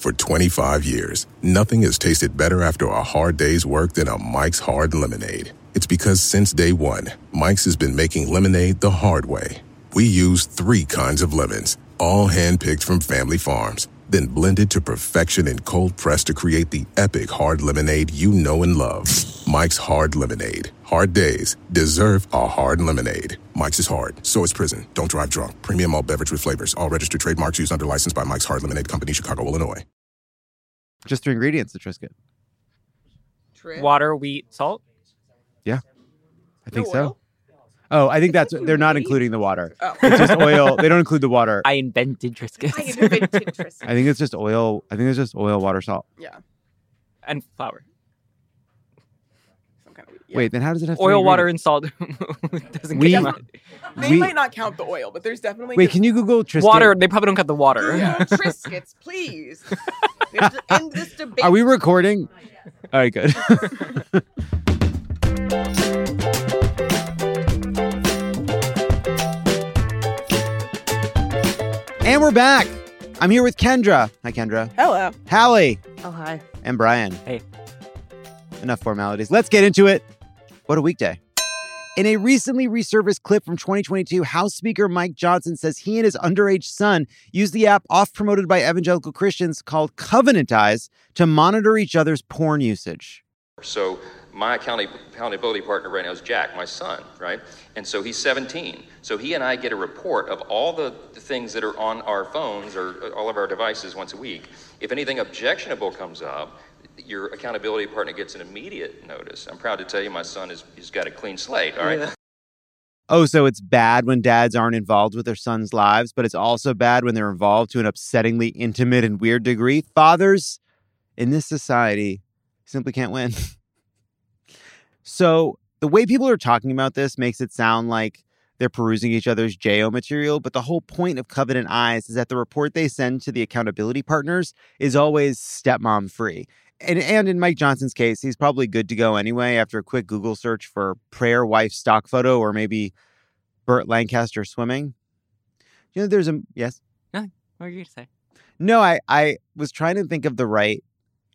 For 25 years, nothing has tasted better after a hard day's work than a Mike's Hard Lemonade. It's because since day one, Mike's has been making lemonade the hard way. We use 3 kinds of lemons, all hand-picked from family farms, then blended to perfection and cold-pressed to create the epic hard lemonade you know and love. Mike's Hard Lemonade. Hard days deserve a hard lemonade. Mike's is hard, so is prison. Don't drive drunk. Premium malt beverage with flavors. All registered trademarks used under license by Mike's Hard Lemonade Company, Chicago, Illinois. Just 3 ingredients to Triscuit. Water, wheat, salt. Yeah, I think No so. oil? Oh, I think they're not including the water. Oh. It's just oil. They don't include the water. I invented Triscuits. I invented Triscuits. I think it's just oil. I think it's just oil, water, salt. Yeah. And flour. Some kind of, Wait, then how does it have oil, water, and salt? Doesn't count. They might not count the oil, but there's definitely... Wait, can you Google Triscuit? Water, they probably don't count the water. Yeah, Triscuits, please. We have to end this debate. Are we recording? All right, good. And we're back. I'm here with Kendra. Hi, Kendra. Hello. Hallie. Oh, hi. And Brian. Hey. Enough formalities. Let's get into it. What a weekday. In a recently resurfaced clip from 2022, House Speaker Mike Johnson says he and his underage son used the app oft-promoted by evangelical Christians called Covenant Eyes to monitor each other's porn usage. So my accountability partner right now is Jack, my son, right? And so he's 17. So he and I get a report of all the things that are on our phones or all of our devices once a week. If anything objectionable comes up, your accountability partner gets an immediate notice. I'm proud to tell you my son he's got a clean slate, all right? Yeah. Oh, so it's bad when dads aren't involved with their sons' lives, but it's also bad when they're involved to an upsettingly intimate and weird degree. Fathers in this society simply can't win. So the way people are talking about this makes it sound like they're perusing each other's JO material, but the whole point of Covenant Eyes is that the report they send to the accountability partners is always stepmom free. And in Mike Johnson's case, he's probably good to go anyway after a quick Google search for prayer wife stock photo or maybe Burt Lancaster swimming. You know, there's a... Yes? Nothing. What were you going to say? No, I was trying to think of the right...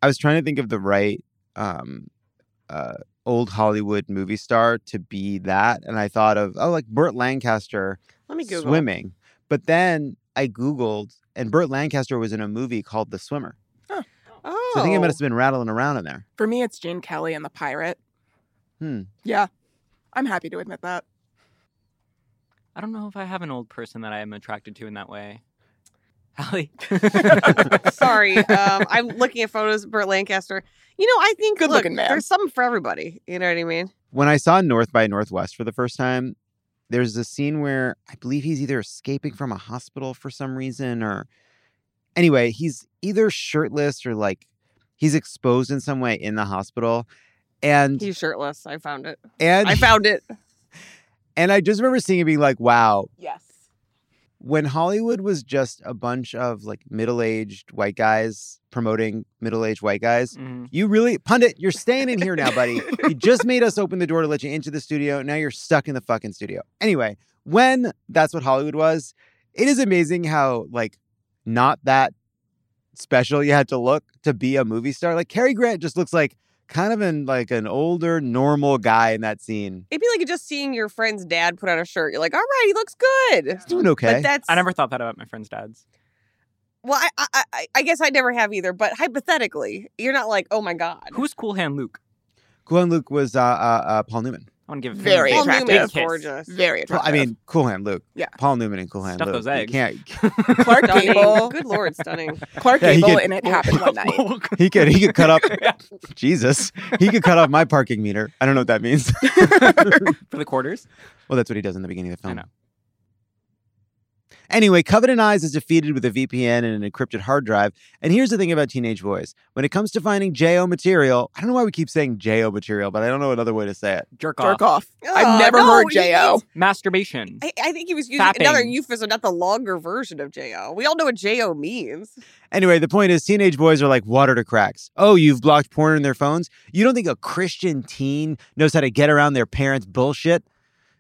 old Hollywood movie star to be that. And I thought of, like Burt Lancaster swimming. But then I Googled, and Burt Lancaster was in a movie called The Swimmer. Huh. Oh. So I think it must have been rattling around in there. For me, it's Gene Kelly and the Pirate. Yeah. I'm happy to admit that. I don't know if I have an old person that I am attracted to in that way. Hallie. Sorry. I'm looking at photos of Burt Lancaster. You know, I think, Good looking man. There's something for everybody. You know what I mean? When I saw North by Northwest for the first time, there's a scene where I believe he's either escaping from a hospital for some reason or... Anyway, he's either shirtless or like he's exposed in some way in the hospital. And he's shirtless. I found it. And I found it. And I just remember seeing it being like, wow. Yes. When Hollywood was just a bunch of like middle-aged white guys promoting middle-aged white guys, you really, Pundit, you're staying in here now, buddy. You just made us open the door to let you into the studio. Now you're stuck in the fucking studio. Anyway, when that's what Hollywood was, it is amazing how like not that special you had to look to be a movie star. Like Cary Grant just looks like kind of an older, normal guy in that scene. It'd be like just seeing your friend's dad put on a shirt. You're like, all right, he looks good. He's doing okay. But I never thought that about my friend's dads. Well, I guess I never have either. But hypothetically, you're not like, oh my God. Who's Cool Hand Luke? Cool Hand Luke was Paul Newman. I want to give very him attractive. a big kiss. Gorgeous. Very attractive. I mean, Cool Hand Luke. Yeah. Paul Newman and Cool Hand Stuff Luke. those eggs. You can't. Clark Stunning. Gable. Good Lord, stunning. Clark Yeah, he Gable, could- and It Happened One Night. He could cut up. Jesus, he could cut off my parking meter. I don't know what that means. For the quarters? Well, that's what he does in the beginning of the I film. know. Anyway, Covenant Eyes is defeated with a VPN and an encrypted hard drive. And here's the thing about teenage boys. When it comes to finding JO material, I don't know why we keep saying JO material, but I don't know another way to say it. Jerk Jerk off. off. I've never heard J.O. Masturbation. I think he was using Fapping. another euphemism, not the longer version of J.O. We all know what J.O. means. Anyway, the point is teenage boys are like water to cracks. Oh, you've blocked porn in their phones? You don't think a Christian teen knows how to get around their parents' bullshit?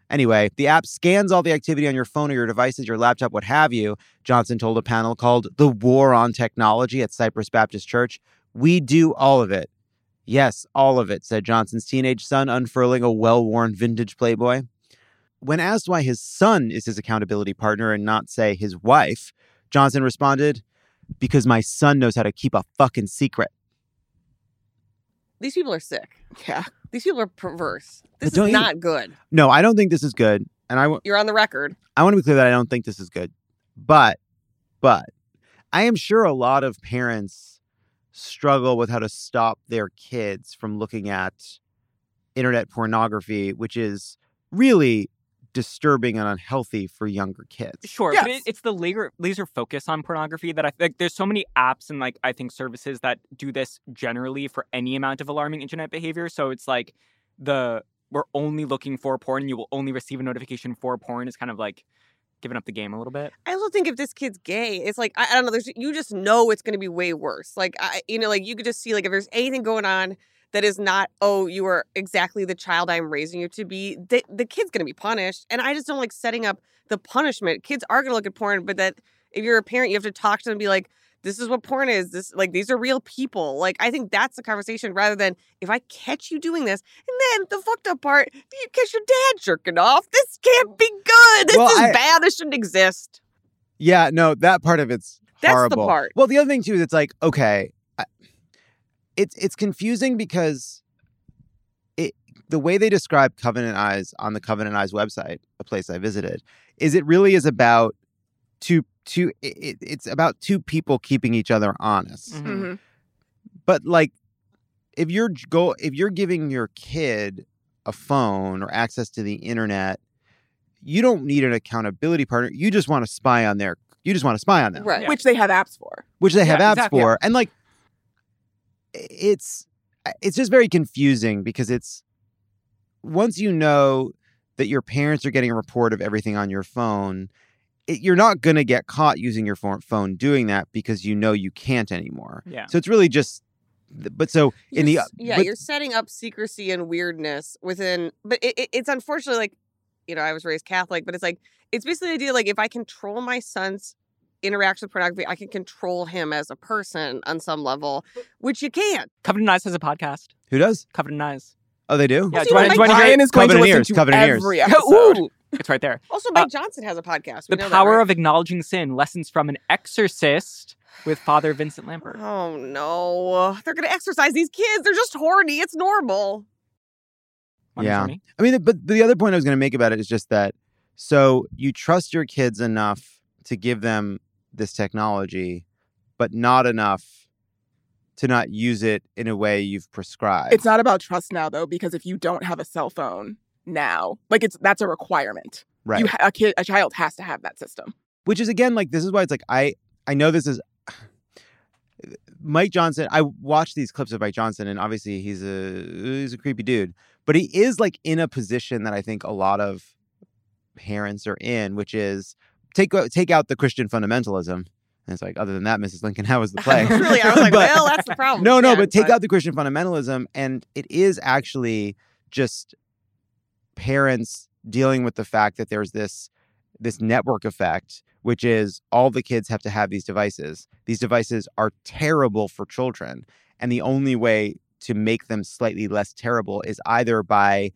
Anyway, the app scans all the activity on your phone or your devices, your laptop, what have you, Johnson told a panel called The War on Technology at Cypress Baptist Church. We do all of it. Yes, all of it, said Johnson's teenage son, unfurling a well-worn vintage Playboy. When asked why his son is his accountability partner and not, say, his wife, Johnson responded, because my son knows how to keep a fucking secret. These people are sick. Yeah. These people are perverse. This But is not good. No, I don't think this is good. And You're on the record. I want to be clear that I don't think this is good. But I am sure a lot of parents struggle with how to stop their kids from looking at internet pornography, which is really disturbing and unhealthy for younger kids. Sure, Yes. but it's the laser focus on pornography that I think there's so many apps and I think services that do this generally for any amount of alarming internet behavior. So it's like we're only looking for porn, you will only receive a notification for porn is kind of like giving up the game a little bit. I also think if this kid's gay, it's like, I don't know, you just know it's going to be way worse. You could just see if there's anything going on that is not, oh, you are exactly the child I'm raising you to be, the kid's going to be punished. And I just don't like setting up the punishment. Kids are going to look at porn, but that if you're a parent, you have to talk to them and be like, this is what porn is. These are real people. I think that's the conversation rather than if I catch you doing this. And then the fucked up part, you catch your dad jerking off. This can't be good. This is bad. This shouldn't exist. Yeah, no, that part of it's horrible. That's the part. Well, the other thing too is it's like, okay, it's confusing because the way they describe Covenant Eyes on the Covenant Eyes website, a place I visited, is it really is about it's about two people keeping each other honest. Mm-hmm. But if you're giving your kid a phone or access to the internet, you don't need an accountability partner. You just want to spy on them. Right. Yeah. Which they have apps for. For. And it's just very confusing because it's once you know that your parents are getting a report of everything on your phone, you're not going to get caught using your phone doing that because you know you can't anymore. Yeah. So it's really just, you're setting up secrecy and weirdness within, but it's unfortunately I was raised Catholic, but it's basically the idea if I control my son's interaction with pornography, I can control him as a person on some level, which you can't. Covenant Eyes has a podcast. Who does? Covenant Eyes. Oh, they do? Yeah, Ryan is going to listen to every episode. Ooh, it's right there. Also, Mike Johnson has a podcast. The Power of Acknowledging Sin, Lessons from an Exorcist with Father Vincent Lampert. Oh, no. They're going to exercise these kids. They're just horny. It's normal. Yeah. I mean, but the other point I was going to make about it is just that, so you trust your kids enough to give them this technology, but not enough to not use it in a way you've prescribed. It's not about trust now, though, because if you don't have a cell phone now, that's a requirement. Right. A child has to have that system. Which is, again, this is why it's I know this is Mike Johnson. I watched these clips of Mike Johnson, and obviously he's a creepy dude, but he is in a position that I think a lot of parents are in, which is take out the Christian fundamentalism. And it's other than that, Mrs. Lincoln, how was the play? Really, I was well, that's the problem. No, but take out the Christian fundamentalism, and it is actually just parents dealing with the fact that there's this network effect, which is all the kids have to have these devices. These devices are terrible for children, and the only way to make them slightly less terrible is either by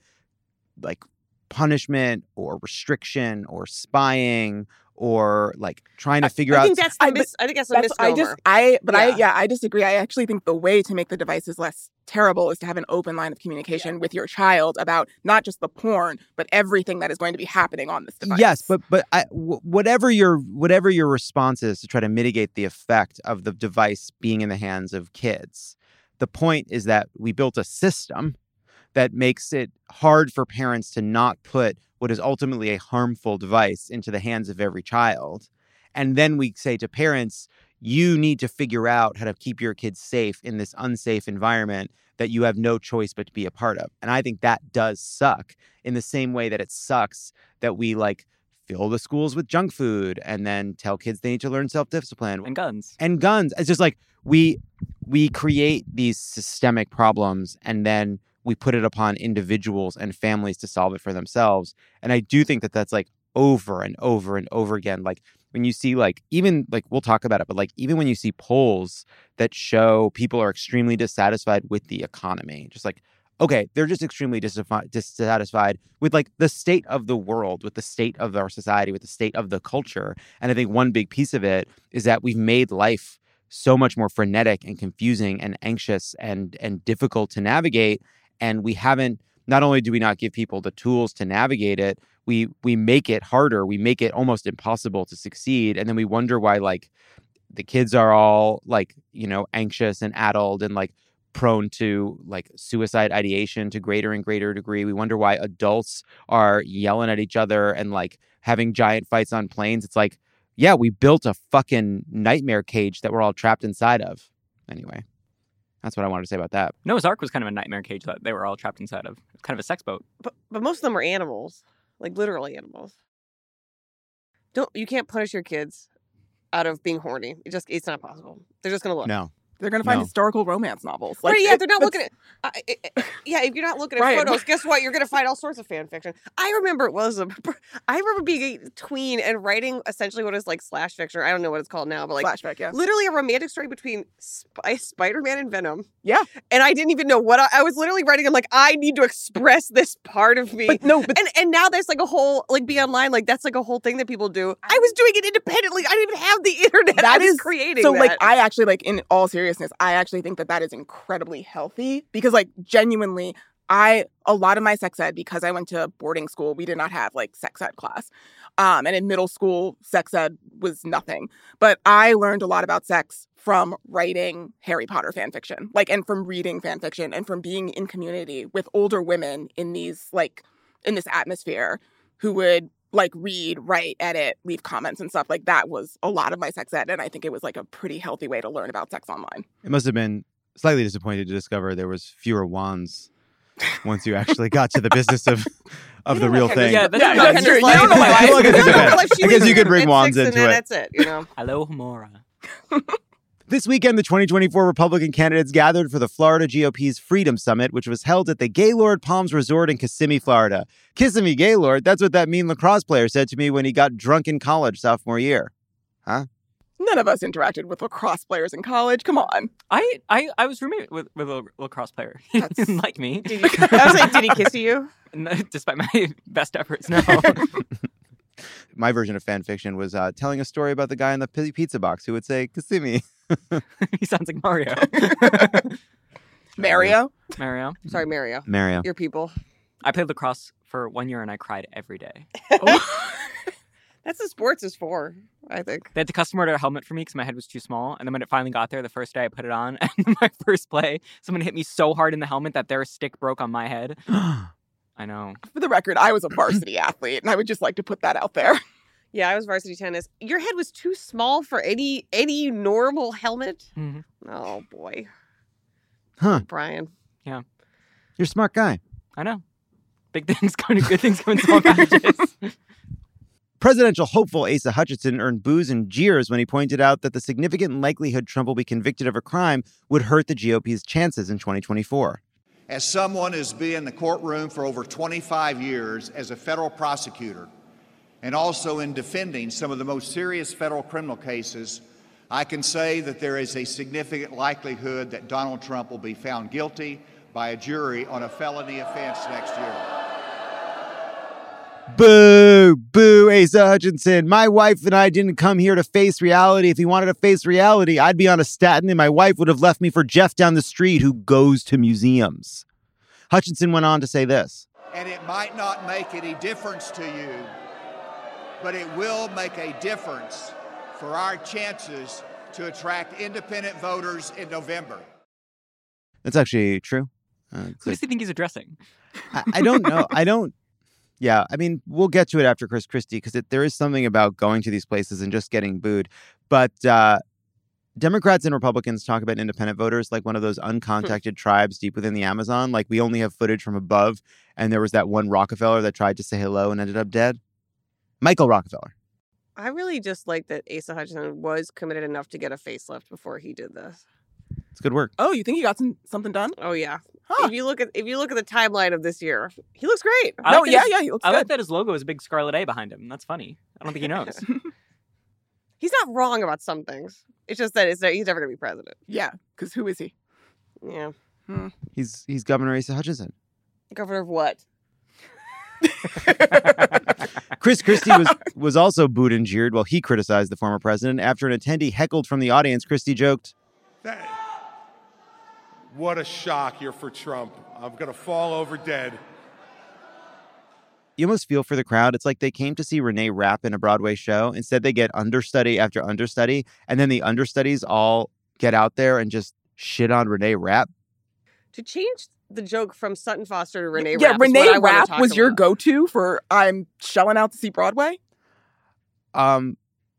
punishment or restriction or spying or trying to figure out. I think that's a misnomer. I disagree. I actually think the way to make the devices less terrible is to have an open line of communication with your child about not just the porn, but everything that is going to be happening on this device. Yes, but whatever your response is to try to mitigate the effect of the device being in the hands of kids, the point is that we built a system that makes it hard for parents to not put what is ultimately a harmful device into the hands of every child. And then we say to parents, you need to figure out how to keep your kids safe in this unsafe environment that you have no choice but to be a part of. And I think that does suck in the same way that it sucks that we fill the schools with junk food and then tell kids they need to learn self-discipline. And guns. It's just we create these systemic problems and then we put it upon individuals and families to solve it for themselves. And I do think that that's like over and over and over again. Like when you see like, even like, we'll talk about it, but like even when you see polls that show people are extremely dissatisfied with the economy, just like, okay, they're just extremely dissatisfied with like the state of the world, with the state of our society, with the state of the culture. And I think one big piece of it is that we've made life so much more frenetic and confusing and anxious and difficult to navigate. And we haven't, not only do we not give people the tools to navigate it, we make it harder. We make it almost impossible to succeed. And then we wonder why like the kids are all like, you know, anxious and addled and like prone to like suicide ideation to greater and greater degree. We wonder why adults are yelling at each other and like having giant fights on planes. It's like, yeah, we built a fucking nightmare cage that we're all trapped inside of. Anyway, that's what I wanted to say about that. Noah's Ark was kind of a nightmare cage that they were all trapped inside of. It's kind of a sex boat. But most of them are animals, like literal animals. You can't punish your kids out of being horny. It's not possible. They're just gonna look. No. They're going to find historical romance novels. Like, right, yeah, they're not looking at... if you're not looking at photos, guess what? You're going to find all sorts of fan fiction. I remember being a tween and writing essentially what is like slash fiction. I don't know what it's called now, but like... Slash fic, yeah. Literally a romantic story between Spider-Man and Venom. Yeah. And I didn't even know what... I was literally writing, I'm like, I need to express this part of me. But no, but... And now there's like a whole... Like, be online, like, that's like a whole thing that people do. I was doing it independently. I didn't even have the internet. I was creating so, that. like, I actually, like, in all seriousness, I actually think that is incredibly healthy because, like, genuinely, a lot of my sex ed, because I went to boarding school, we did not have like sex ed class. And in middle school, sex ed was nothing. But I learned a lot about sex from writing Harry Potter fan fiction, like, and from reading fan fiction and from being in community with older women in these, like, in this atmosphere who would like read, write, edit, leave comments and stuff. Like, that was a lot of my sex ed. And I think it was like a pretty healthy way to learn about sex online. It must have been slightly disappointed to discover there was fewer wands once you actually got to the business of the real thing. Yeah, that's true. You don't know my life. I guess you could bring wands into it. That's it, you know. Hello, Homora. This weekend, the 2024 Republican candidates gathered for the Florida GOP's Freedom Summit, which was held at the Gaylord Palms Resort in Kissimmee, Florida. Kissimmee Gaylord, that's what that mean lacrosse player said to me when he got drunk in college sophomore year. Huh? None of us interacted with lacrosse players in college. Come on. I was roommated with a lacrosse player. He didn't like me. I was like, did he kiss you? No, despite my best efforts, no. My version of fan fiction was telling a story about the guy in the pizza box who would say, Kissimmee. He sounds like Mario. Mario? Sorry, Mario. Mario. Your people. I played lacrosse for 1 year and I cried every day. That's what sports is for, I think. They had to custom order a helmet for me because my head was too small. And then when it finally got there, the first day I put it on, and my first play, someone hit me so hard in the helmet that their stick broke on my head. I know. For the record, I was a varsity athlete, and I would just like to put that out there. Yeah, I was varsity tennis. Your head was too small for any normal helmet? Mm-hmm. Oh, boy. Huh. Brian. Yeah. You're a smart guy. I know. Big things going to good things come in small packages. Presidential hopeful Asa Hutchinson earned boos and jeers when he pointed out that the significant likelihood Trump will be convicted of a crime would hurt the GOP's chances in 2024. As someone who's been in the courtroom for over 25 years as a federal prosecutor, and also in defending some of the most serious federal criminal cases, I can say that there is a significant likelihood that Donald Trump will be found guilty by a jury on a felony offense next year. Boo! Boo, Asa Hutchinson. My wife and I didn't come here to face reality. If he wanted to face reality, I'd be on a statin and my wife would have left me for Jeff down the street who goes to museums. Hutchinson went on to say this. And it might not make any difference to you, but it will make a difference for our chances to attract independent voters in November. That's actually true. Who does he think he's addressing? I don't know. Yeah, I mean, we'll get to it after Chris Christie because there is something about going to these places and just getting booed. But Democrats and Republicans talk about independent voters like one of those uncontacted tribes deep within the Amazon. Like we only have footage from above. And there was that one Rockefeller that tried to say hello and ended up dead. Michael Rockefeller. I really just like that Asa Hutchinson was committed enough to get a facelift before he did this. It's good work. Oh, you think he got something done? Oh, yeah. If you look at the timeline of this year, he looks great. I like that he looks I good. like that his logo is a big scarlet A behind him. That's funny. I don't think he knows. He's not wrong about some things. It's just that he's never going to be president. Yeah, because who is he? Yeah. He's Governor Asa Hutchinson. Governor of what? Chris Christie was also booed and jeered while he criticized the former president. After an attendee heckled from the audience, Christie joked, "What a shock here for Trump. I'm going to fall over dead." You almost feel for the crowd. It's like they came to see Renee Rapp in a Broadway show. Instead, they get understudy after understudy, and then the understudies all get out there and just shit on Renee Rapp. To change the joke from Sutton Foster to Renee Rapp. Yeah, Renee Rapp was your about. go-to for I'm shelling out to see Broadway? I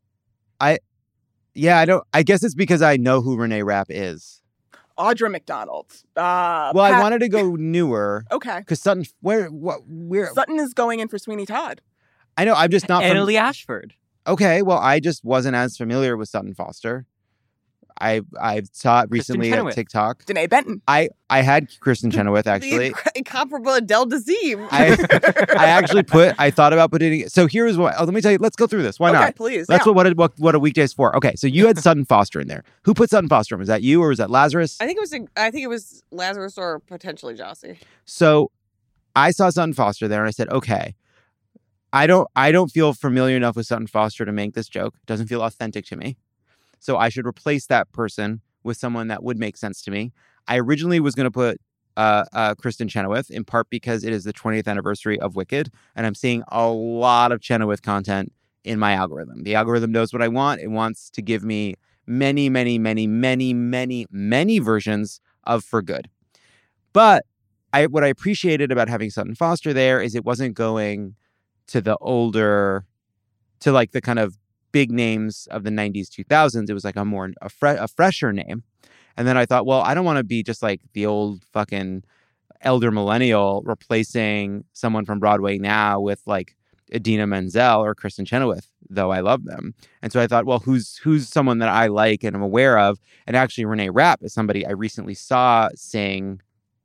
guess it's because I know who Renee Rapp is. Audra McDonald. I wanted to go newer. Okay. Because Sutton, where? Sutton is going in for Sweeney Todd. I know, I'm just not Annalee Ashford. Okay, well, I just wasn't as familiar with Sutton Foster. I saw it recently at TikTok. Danae Benton. I had Kristen Chenoweth, actually. The incomparable Adele Dazeem. I thought about putting it. So here's what, let me tell you, let's go through this. Why not? Please. That's what a weekday's for. Okay, so you had Sutton Foster in there. Who put Sutton Foster in? Was that you or was that Lazarus? I think it was Lazarus or potentially Jossie. So I saw Sutton Foster there and I said, okay, I don't feel familiar enough with Sutton Foster to make this joke. It doesn't feel authentic to me. So I should replace that person with someone that would make sense to me. I originally was going to put Kristen Chenoweth, in part because it is the 20th anniversary of Wicked, and I'm seeing a lot of Chenoweth content in my algorithm. The algorithm knows what I want. It wants to give me many, many, many, many, many, many versions of For Good. But what I appreciated about having Sutton Foster there is it wasn't going to the older, to like the kind of big names of the 90s, 2000s. It was like a fresher name. And then I thought, well, I don't want to be just like the old fucking elder millennial replacing someone from Broadway now with like Idina Menzel or Kristen Chenoweth, though I love them. And so I thought, well, who's someone that I like and I'm aware of? And actually Renee Rapp is somebody I recently saw sing,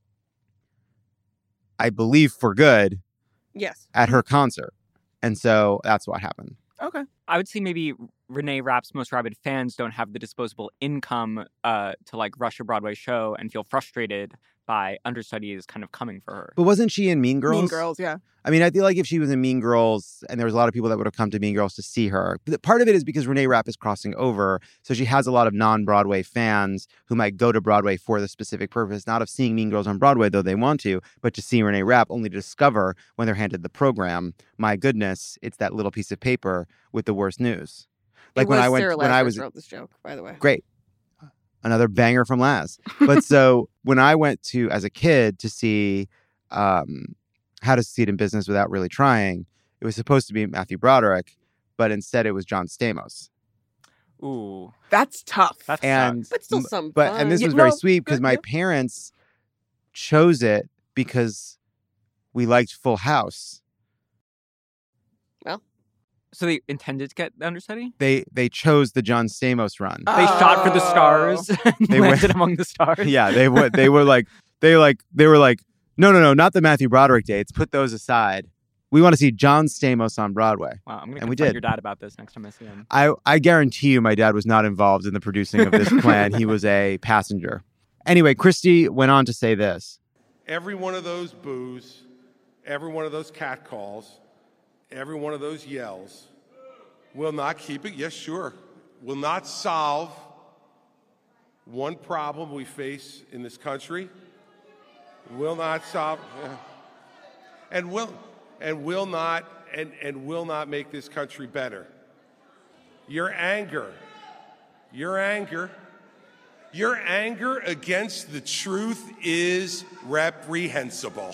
I believe, For Good. Yes. At her concert. And so that's what happened. Okay. I would say maybe Renee Rapp's most rabid fans don't have the disposable income to like rush a Broadway show and feel frustrated by understudies kind of coming for her. But wasn't she in Mean Girls? Mean Girls, yeah. I mean, I feel like if she was in Mean Girls and there was a lot of people that would have come to Mean Girls to see her. But part of it is because Renee Rapp is crossing over. So she has a lot of non-Broadway fans who might go to Broadway for the specific purpose, not of seeing Mean Girls on Broadway, though they want to, but to see Renee Rapp, only to discover when they're handed the program, my goodness, it's that little piece of paper with the worst news. Like when I wrote this joke, by the way. Great. Another banger from Laz. But so when I went to, as a kid, to see How to Succeed in Business Without Really Trying, it was supposed to be Matthew Broderick, but instead it was John Stamos. Ooh. That's tough. That's but still some fun. And this was very sweet because my parents chose it because we liked Full House. Well. So they intended to get the understudy? They chose the John Stamos run. They shot for the stars and They landed among the stars. Yeah, they were like, no, not the Matthew Broderick dates. Put those aside. We want to see John Stamos on Broadway. Wow, I'm going to confront your dad about this next time I see him. I guarantee you my dad was not involved in the producing of this plan. He was a passenger. Anyway, Christie went on to say this. Every one of those boos, every one of those catcalls, every one of those yells will not keep it. Yes, sure. Will not solve one problem we face in this country. Will not solve, and will not make this country better. Your anger against the truth is reprehensible.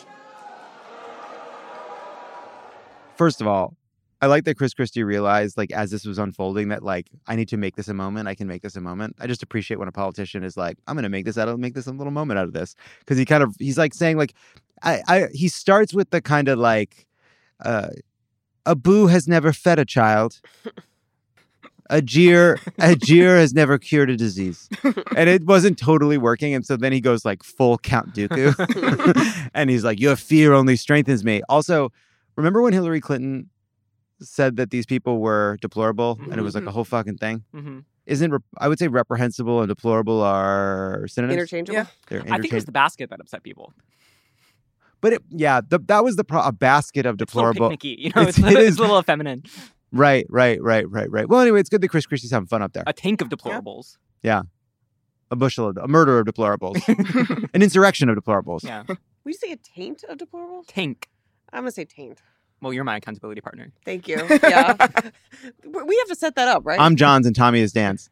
First of all, I like that Chris Christie realized, like, as this was unfolding, that, like, I need to make this a moment. I can make this a moment. I just appreciate when a politician is like, I'm going to make this a little moment out of this. Because he's like saying, like, he starts with the kind of like, a boo has never fed a child. A jeer has never cured a disease. And it wasn't totally working. And so then he goes like full Count Dooku. And he's like, your fear only strengthens me. Also, remember when Hillary Clinton said that these people were deplorable and it was like a whole fucking thing? I would say reprehensible and deplorable are synonyms. Interchangeable. Yeah. They're I think it was the basket that upset people. But that was a basket of deplorable. It's a little picnicky, it's a little effeminate. Right. Well, anyway, it's good that Chris Christie's having fun up there. A tank of deplorables. Yeah. A murder of deplorables. An insurrection of deplorables. Yeah. Would you say a taint of deplorable? Tank. I'm going to say taint. Well, you're my accountability partner. Thank you. Yeah. We have to set that up, right? I'm Johns and Tommy is Dan's.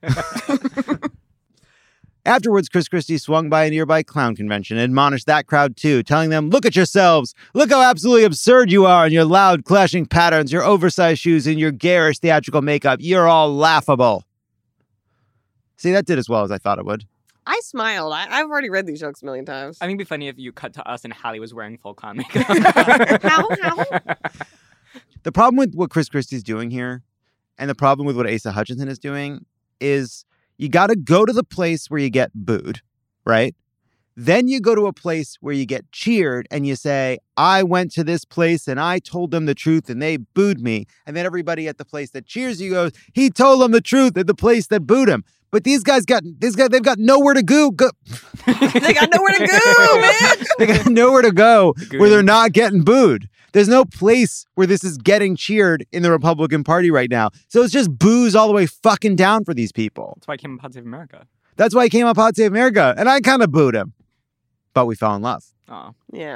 Afterwards, Chris Christie swung by a nearby clown convention and admonished that crowd too, telling them, look at yourselves. Look how absolutely absurd you are in your loud clashing patterns, your oversized shoes, and your garish theatrical makeup. You're all laughable. See, that did as well as I thought it would. I smiled. I've already read these jokes a million times. I think it'd be funny if you cut to us and Hallie was wearing full clown makeup. How? The problem with what Chris Christie's doing here, and the problem with what Asa Hutchinson is doing, is you got to go to the place where you get booed, right? Then you go to a place where you get cheered and you say, I went to this place and I told them the truth and they booed me. And then everybody at the place that cheers you goes, he told them the truth at the place that booed him. But they've got nowhere to go. They got nowhere to go, man. They got nowhere to go where they're not getting booed. There's no place where this is getting cheered in the Republican Party right now. So it's just boos all the way fucking down for these people. That's why I came on Pod Save America. That's why he came on Pod Save America. And I kind of booed him. But we fell in love. Oh. Yeah.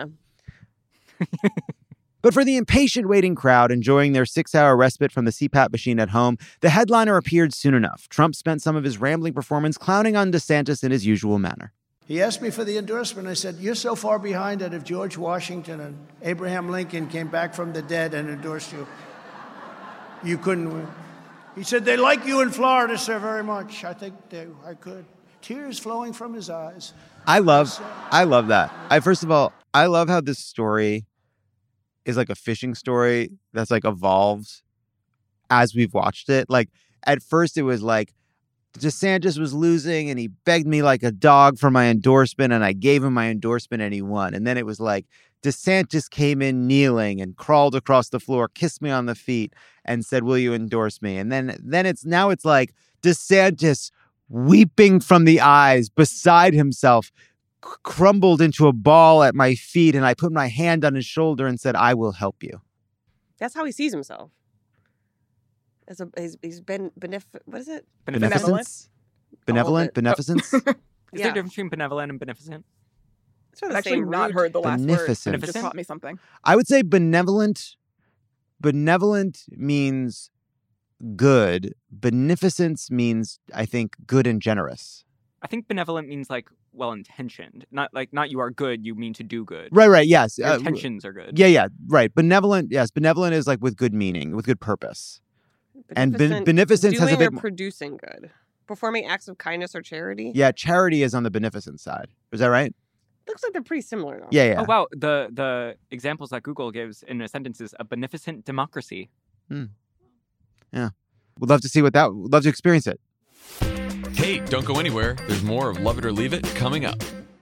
But for the impatient waiting crowd enjoying their 6-hour respite from the CPAP machine at home, the headliner appeared soon enough. Trump spent some of his rambling performance clowning on DeSantis in his usual manner. He asked me for the endorsement. I said, you're so far behind that if George Washington and Abraham Lincoln came back from the dead and endorsed you, you couldn't win. He said, they like you in Florida, sir, very much. I think I could. Tears flowing from his eyes. I love that. First of all, I love how this story is like a fishing story that's like evolved as we've watched it. Like at first it was like DeSantis was losing and he begged me like a dog for my endorsement and I gave him my endorsement and he won. And then it was like DeSantis came in kneeling and crawled across the floor, kissed me on the feet and said, will you endorse me? And then it's like DeSantis weeping from the eyes beside himself, crumbled into a ball at my feet, and I put my hand on his shoulder and said, I will help you. That's how he sees himself. He's been what is it? Beneficence? Beneficence? Is there a difference between benevolent and beneficent? Sort I've actually not heard the last word. Beneficent. It just taught me something. I would say benevolent means good. Beneficence means, I think, good and generous. I think benevolent means like well-intentioned. Not you are good, you mean to do good. Right, yes. Your intentions are good. Yeah, right. Benevolent, yes. Benevolent is like with good meaning, with good purpose. And beneficence has a big... Doing or producing good. Performing acts of kindness or charity. Yeah, charity is on the beneficent side. Is that right? Looks like they're pretty similar though. Yeah. Oh, wow. The examples that Google gives in a sentence is a beneficent democracy. Yeah. We'd love to experience it. Hey, don't go anywhere. There's more of Love It or Leave It coming up.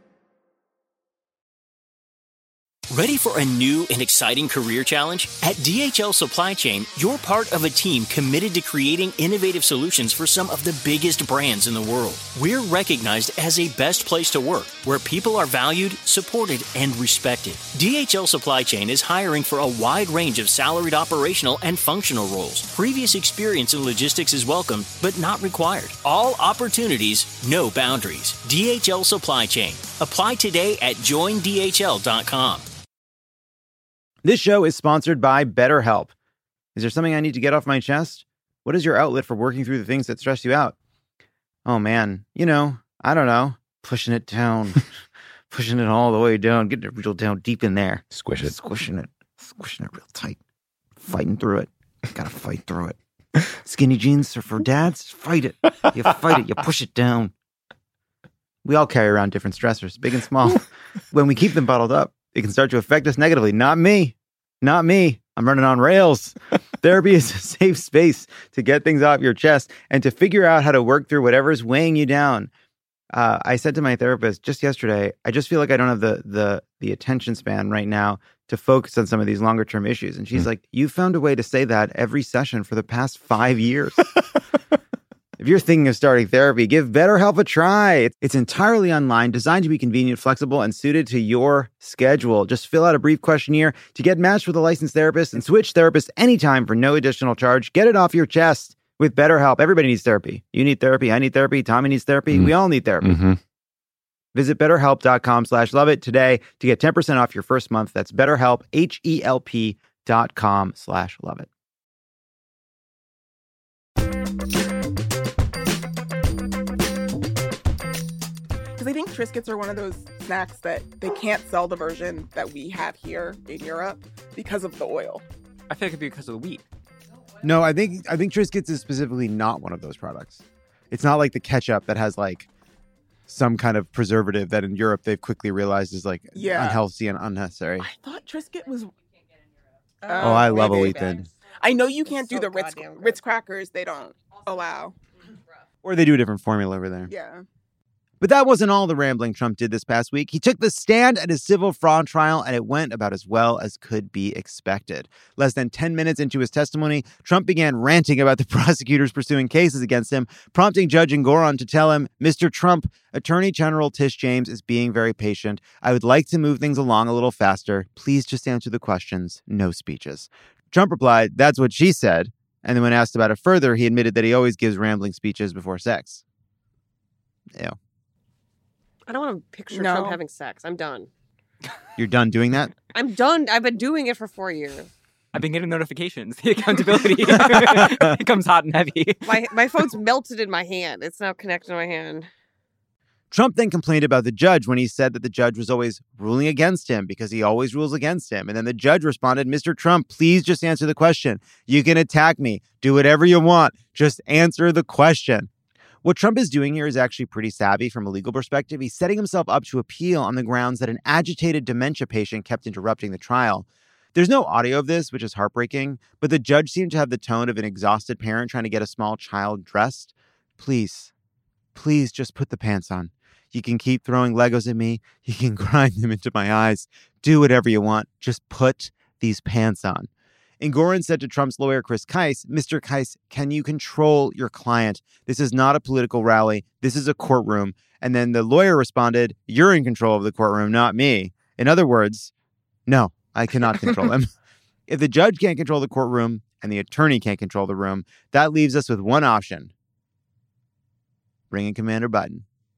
Ready for a new and exciting career challenge? At DHL Supply Chain, you're part of a team committed to creating innovative solutions for some of the biggest brands in the world. We're recognized as a best place to work, where people are valued, supported, and respected. DHL Supply Chain is hiring for a wide range of salaried operational and functional roles. Previous experience in logistics is welcome, but not required. All opportunities, no boundaries. DHL Supply Chain. Apply today at joindhl.com. This show is sponsored by BetterHelp. Is there something I need to get off my chest? What is your outlet for working through the things that stress you out? Oh, man. I don't know. Pushing it down. Pushing it all the way down. Getting it real down deep in there. Squishing it real tight. Fighting through it. Gotta fight through it. Skinny jeans are for dads? Fight it. You fight it. You push it down. We all carry around different stressors, big and small. When we keep them bottled up, it can start to affect us negatively. Not me. I'm running on rails. Therapy is a safe space to get things off your chest and to figure out how to work through whatever's weighing you down. I said to my therapist just yesterday, I just feel like I don't have the attention span right now to focus on some of these longer term issues. And she's like, you found a way to say that every session for the past 5 years. If you're thinking of starting therapy, give BetterHelp a try. It's entirely online, designed to be convenient, flexible, and suited to your schedule. Just fill out a brief questionnaire to get matched with a licensed therapist and switch therapists anytime for no additional charge. Get it off your chest with BetterHelp. Everybody needs therapy. You need therapy. I need therapy. Tommy needs therapy. We all need therapy. Visit BetterHelp.com/loveit today to get 10% off your first month. That's BetterHelp, HELP.com/loveit. Because I think Triscuits are one of those snacks that they can't sell the version that we have here in Europe because of the oil. I feel like it's because of the wheat. No, I think Triscuits is specifically not one of those products. It's not like the ketchup that has like some kind of preservative that in Europe they've quickly realized is like unhealthy and unnecessary. I thought Triscuit was... I love a wheat thin. I know you can't do the Ritz crackers. They don't allow. Or they do a different formula over there. Yeah. But that wasn't all the rambling Trump did this past week. He took the stand at his civil fraud trial, and it went about as well as could be expected. Less than 10 minutes into his testimony, Trump began ranting about the prosecutors pursuing cases against him, prompting Judge Engoron to tell him, Mr. Trump, Attorney General Tish James is being very patient. I would like to move things along a little faster. Please just answer the questions, no speeches. Trump replied, that's what she said. And then when asked about it further, he admitted that he always gives rambling speeches before sex. Ew. I don't want to picture Trump having sex. I'm done. You're done doing that? I'm done. I've been doing it for 4 years. I've been getting notifications. The accountability it comes hot and heavy. My phone's melted in my hand. It's now connected to my hand. Trump then complained about the judge when he said that the judge was always ruling against him because he always rules against him. And then the judge responded, Mr. Trump, please just answer the question. You can attack me. Do whatever you want. Just answer the question. What Trump is doing here is actually pretty savvy from a legal perspective. He's setting himself up to appeal on the grounds that an agitated dementia patient kept interrupting the trial. There's no audio of this, which is heartbreaking, but the judge seemed to have the tone of an exhausted parent trying to get a small child dressed. Please just put the pants on. You can keep throwing Legos at me. You can grind them into my eyes. Do whatever you want. Just put these pants on. Engoron said to Trump's lawyer, Chris Kise, Mr. Kise, can you control your client? This is not a political rally. This is a courtroom. And then the lawyer responded, you're in control of the courtroom, not me. In other words, no, I cannot control him. If the judge can't control the courtroom and the attorney can't control the room, that leaves us with one option. Bring in Commander Biden.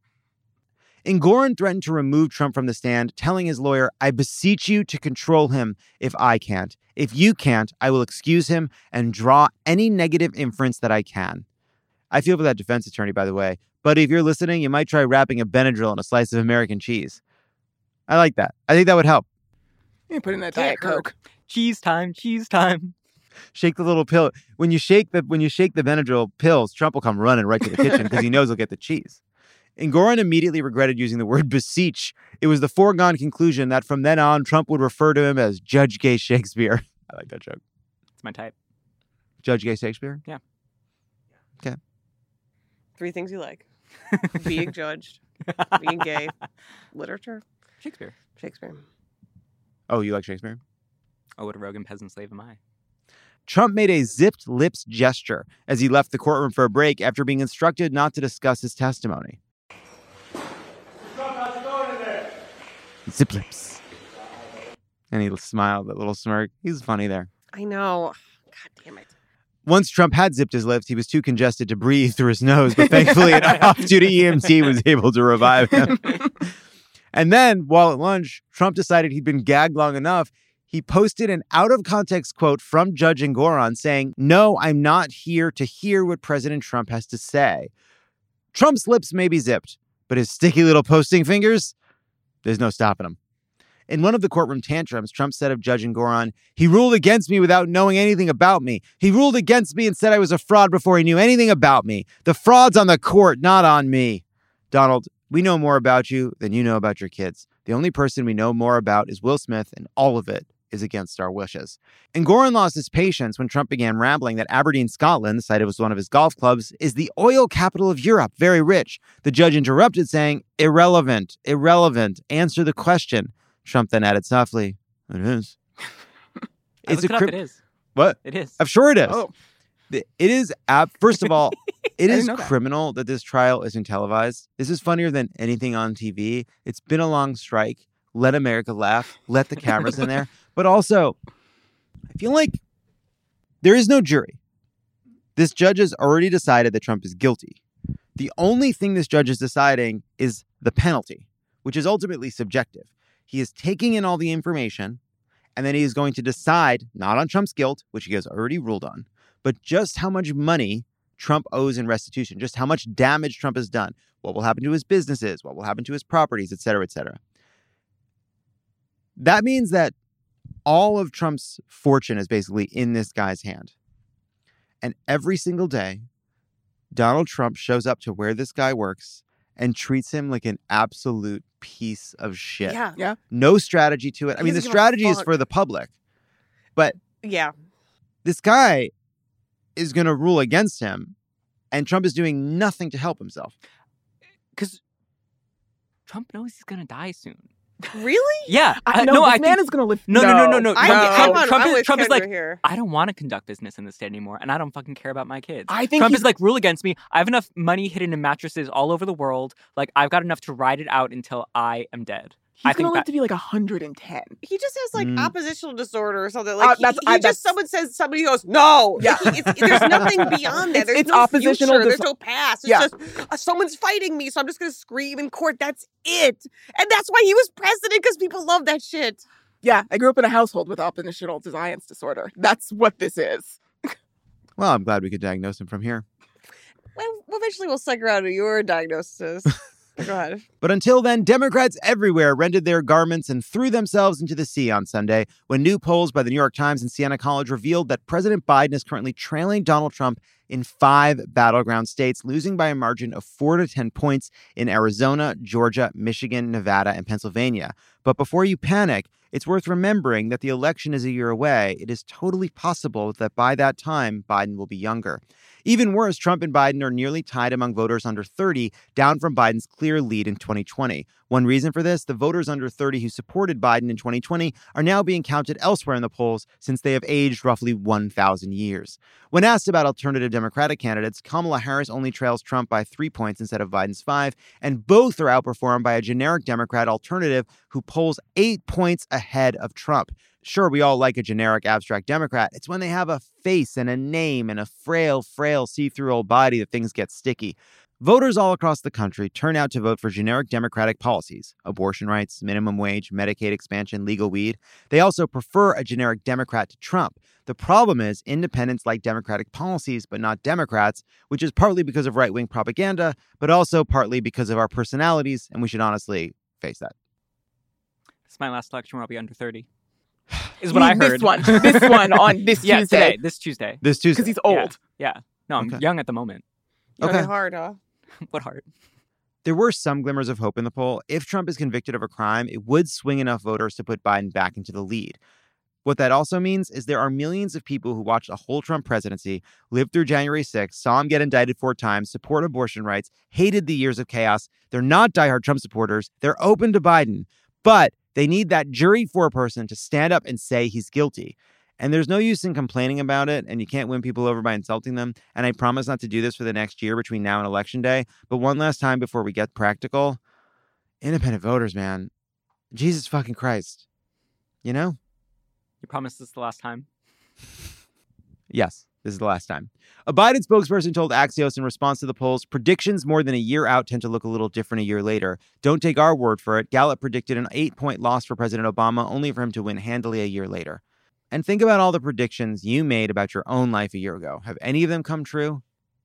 Engoron threatened to remove Trump from the stand, telling his lawyer, I beseech you to control him if I can't. If you can't, I will excuse him and draw any negative inference that I can. I feel for that defense attorney, by the way. But if you're listening, you might try wrapping a Benadryl in a slice of American cheese. I like that. I think that would help. You put in that Diet Coke. Cheese time, cheese time. Shake the little pill. When you shake the Benadryl pills, Trump will come running right to the kitchen because he knows he'll get the cheese. Engoron immediately regretted using the word beseech. It was the foregone conclusion that from then on, Trump would refer to him as Judge Gay Shakespeare. I like that joke. It's my type. Judge Gay Shakespeare? Yeah. Okay. 3 things you like. Being judged, being gay, literature. Shakespeare. Oh, you like Shakespeare? Oh, what a rogue and peasant slave am I. Trump made a zipped lips gesture as he left the courtroom for a break after being instructed not to discuss his testimony. Zip lips. And he smiled, that little smirk. He's funny there. I know. God damn it. Once Trump had zipped his lips, he was too congested to breathe through his nose, but thankfully an off-duty EMT was able to revive him. And then, while at lunch, Trump decided he'd been gagged long enough. He posted an out-of-context quote from Judge Engoron saying, no, I'm not here to hear what President Trump has to say. Trump's lips may be zipped, but his sticky little posting fingers, there's no stopping him. In one of the courtroom tantrums, Trump said of Judge Engoron, he ruled against me without knowing anything about me. He ruled against me and said I was a fraud before he knew anything about me. The fraud's on the court, not on me. Donald, we know more about you than you know about your kids. The only person we know more about is Will Smith, and all of it is against our wishes. And Gorin lost his patience when Trump began rambling that Aberdeen, Scotland, cited as one of his golf clubs, is the oil capital of Europe, very rich. The judge interrupted, saying, irrelevant, answer the question. Trump then added softly, it is. It is. What? It is. I'm sure it is. Oh. It is, first of all, it is criminal that this trial isn't televised. This is funnier than anything on TV. It's been a long strike. Let America laugh. Let the cameras in there. But also, I feel like there is no jury. This judge has already decided that Trump is guilty. The only thing this judge is deciding is the penalty, which is ultimately subjective. He is taking in all the information, and then he is going to decide not on Trump's guilt, which he has already ruled on, but just how much money Trump owes in restitution, just how much damage Trump has done, what will happen to his businesses, what will happen to his properties, et cetera, et cetera. That means that all of Trump's fortune is basically in this guy's hand. And every single day, Donald Trump shows up to where this guy works and treats him like an absolute piece of shit. Yeah. No strategy to it. I mean, the strategy is for the public. But this guy is going to rule against him, and Trump is doing nothing to help himself. Because Trump knows he's going to die soon. Really? Yeah. This man is going to live. No. Trump is like, here. I don't want to conduct business in the state anymore, and I don't fucking care about my kids. I think Trump is like, rule against me. I have enough money hidden in mattresses all over the world. Like, I've got enough to ride it out until I am dead. He's going to live to be like 110. He just has like oppositional disorder or something. Like someone says somebody goes, no. Yeah. There's nothing beyond that. There's it's no oppositional future. There's no past. It's just someone's fighting me, so I'm just going to scream in court. That's it. And that's why he was president, because people love that shit. Yeah, I grew up in a household with oppositional defiance disorder. That's what this is. Well, I'm glad we could diagnose him from here. Well, eventually we'll cycle out of your diagnosis. Go ahead. But until then, Democrats everywhere rented their garments and threw themselves into the sea on Sunday when new polls by the New York Times and Siena College revealed that President Biden is currently trailing Donald Trump in 5 battleground states, losing by a margin of 4 to 10 points in Arizona, Georgia, Michigan, Nevada, and Pennsylvania. But before you panic, it's worth remembering that the election is a year away. It is totally possible that by that time, Biden will be younger. Even worse, Trump and Biden are nearly tied among voters under 30, down from Biden's clear lead in 2020. One reason for this, the voters under 30 who supported Biden in 2020 are now being counted elsewhere in the polls since they have aged roughly 1,000 years. When asked about alternative Democratic candidates, Kamala Harris only trails Trump by 3 points instead of Biden's 5, and both are outperformed by a generic Democrat alternative who polls 8 points ahead of Trump. Sure, we all like a generic abstract Democrat. It's when they have a face and a name and a frail, see-through old body that things get sticky. Voters all across the country turn out to vote for generic Democratic policies: abortion rights, minimum wage, Medicaid expansion, legal weed. They also prefer a generic Democrat to Trump. The problem is independents like Democratic policies, but not Democrats, which is partly because of right-wing propaganda, but also partly because of our personalities, and we should honestly face that. It's my last election where I'll be under 30. Is what I heard. This one on this Tuesday. Today, this Tuesday. Because he's old. Yeah. No, I'm young at the moment. Okay. Hard, huh? What hard? There were some glimmers of hope in the poll. If Trump is convicted of a crime, it would swing enough voters to put Biden back into the lead. What that also means is there are millions of people who watched the whole Trump presidency, lived through January 6th, saw him get indicted 4 times, support abortion rights, hated the years of chaos. They're not diehard Trump supporters. They're open to Biden. But they need that jury foreperson to stand up and say he's guilty. And there's no use in complaining about it, and you can't win people over by insulting them. And I promise not to do this for the next year between now and Election Day. But one last time before we get practical, independent voters, man, Jesus fucking Christ. You know? You promise this is the last time? Yes, this is the last time. A Biden spokesperson told Axios in response to the polls, predictions more than a year out tend to look a little different a year later. Don't take our word for it. Gallup predicted an 8-point loss for President Obama, only for him to win handily a year later. And think about all the predictions you made about your own life a year ago. Have any of them come true?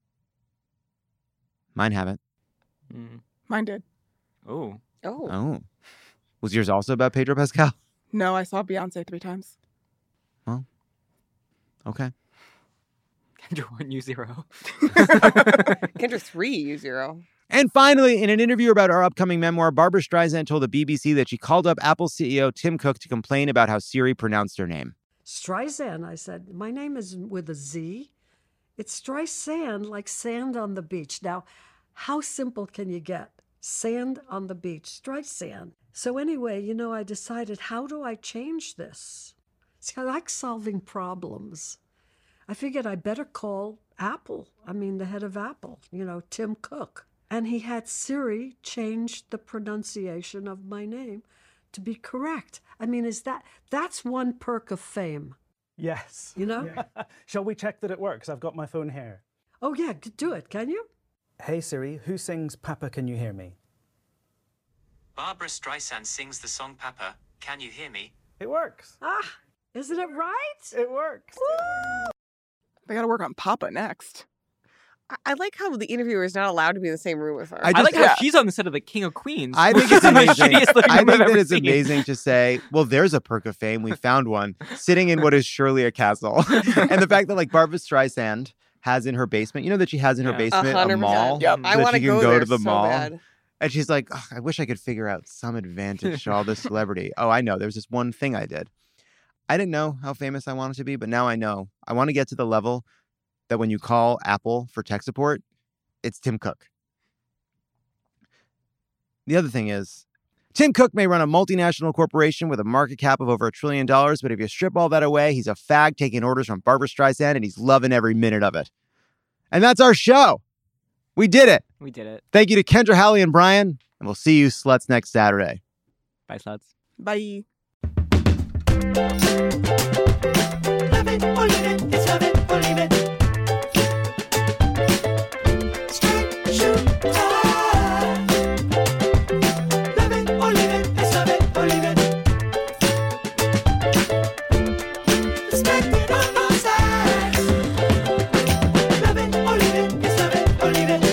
Mine haven't. Mine did. Oh. Was yours also about Pedro Pascal? No, I saw Beyonce 3 times. Well, okay. Kendra 1, U0. Kendra 3, U0. And finally, in an interview about our upcoming memoir, Barbra Streisand told the BBC that she called up Apple CEO Tim Cook to complain about how Siri pronounced her name. Streisand, I said, my name is with a Z. It's Streisand, like sand on the beach. Now, how simple can you get? Sand on the beach, Streisand. So anyway, I decided, how do I change this? See, I like solving problems. I figured I better call Apple. the head of Apple, Tim Cook. And he had Siri change the pronunciation of my name to be correct. That's one perk of fame. Yes. Yeah. Shall we check that it works? I've got my phone here. Oh, yeah, do it, can you? Hey Siri, who sings Papa Can You Hear Me? Barbra Streisand sings the song Papa, Can You Hear Me? It works. Isn't it right? It works. They got to work on Papa next. I like how the interviewer is not allowed to be in the same room with her. I like how she's on the set of the King of Queens. I think it's amazing. I think that it's amazing to say, well, there's a perk of fame. We found one sitting in what is surely a castle. And the fact that Barbra Streisand has in her basement, that she has in her basement 100%. A mall. Yep. I want to go to the mall. Bad. And she's like, I wish I could figure out some advantage to all this celebrity. Oh, I know. There's this one thing I did. I didn't know how famous I wanted to be, but now I know. I want to get to the level that when you call Apple for tech support, it's Tim Cook. The other thing is, Tim Cook may run a multinational corporation with a market cap of over $1 trillion, but if you strip all that away, he's a fag taking orders from Barbra Streisand, and he's loving every minute of it. And that's our show. We did it. We did it. Thank you to Kendra, Hallie, and Brian, and we'll see you sluts next Saturday. Bye, sluts. Bye. Love it or leave it, it's love it or leave it. Straight shoot time. Love it or leave it, it's love it or leave it. Respect it on both sides. Love it or leave it, it's love it or leave it.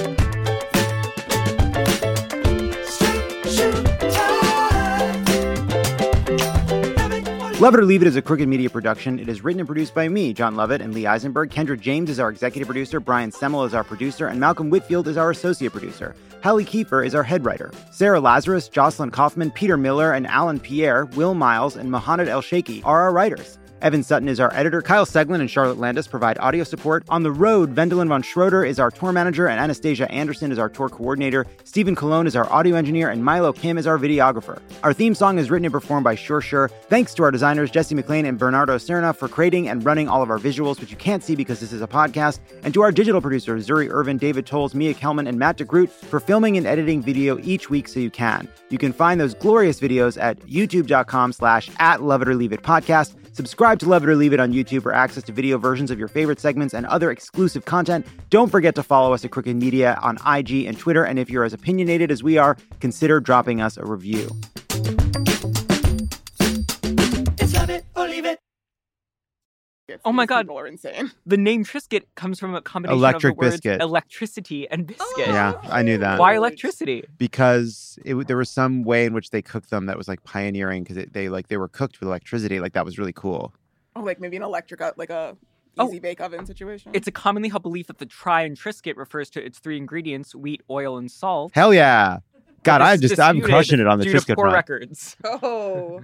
Straight shoot time. Love It or Leave It is a Crooked Media production. It is written and produced by me, John Lovett, and Lee Eisenberg. Kendra James is our executive producer. Brian Semmel is our producer. And Malcolm Whitfield is our associate producer. Hallie Kiefer is our head writer. Sarah Lazarus, Jocelyn Kaufman, Peter Miller, and Alan Pierre, Will Miles, and Mohamed El Sheikhi are our writers. Evan Sutton is our editor. Kyle Seglin and Charlotte Landis provide audio support. On the road, Wendelin von Schroeder is our tour manager, and Anastasia Anderson is our tour coordinator. Stephen Colon is our audio engineer, and Milo Kim is our videographer. Our theme song is written and performed by Sure Sure. Thanks to our designers, Jesse McLean and Bernardo Serna, for creating and running all of our visuals, which you can't see because this is a podcast. And to our digital producers, Zuri Irvin, David Tolles, Mia Kelman, and Matt DeGroot, for filming and editing video each week so you can. You can find those glorious videos at youtube.com/@LoveItOrLeaveItPodcast. Subscribe to Love It or Leave It on YouTube for access to video versions of your favorite segments and other exclusive content. Don't forget to follow us at Crooked Media on IG and Twitter. And if you're as opinionated as we are, consider dropping us a review. It's Love It or Leave It. Oh my God. People are insane. The name Triscuit comes from a combination Electric of the words biscuit. electricity and biscuit. Yeah, I knew that. Why electricity? Because there was some way in which they cooked them that was pioneering, because they were cooked with electricity. That was really cool. Oh, maybe an electric, a easy bake oven situation. It's a commonly held belief that the try in Triscuit refers to its 3 ingredients: wheat, oil, and salt. Hell yeah. God, I'm crushing it on the due Triscuit to poor front. records. Oh.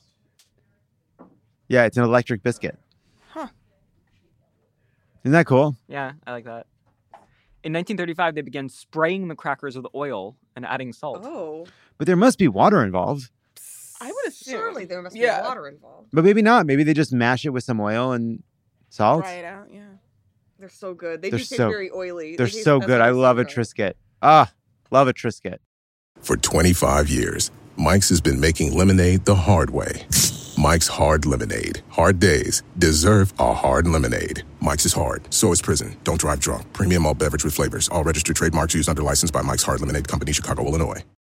Yeah, it's an electric biscuit. Huh. Isn't that cool? Yeah, I like that. In 1935, they began spraying the crackers with oil and adding salt. Oh. But there must be water involved. I would assume. Surely there must be water involved. But maybe not. Maybe they just mash it with some oil and salt. Try it out, yeah. They're so good. They They're do taste so- very oily. They're They taste so the good. best I of love a the Triscuit. Love a Triscuit. For 25 years, Mike's has been making lemonade the hard way. Mike's Hard Lemonade. Hard days deserve a hard lemonade. Mike's is hard, so is prison. Don't drive drunk. Premium all beverage with flavors. All registered trademarks used under license by Mike's Hard Lemonade Company, Chicago, Illinois.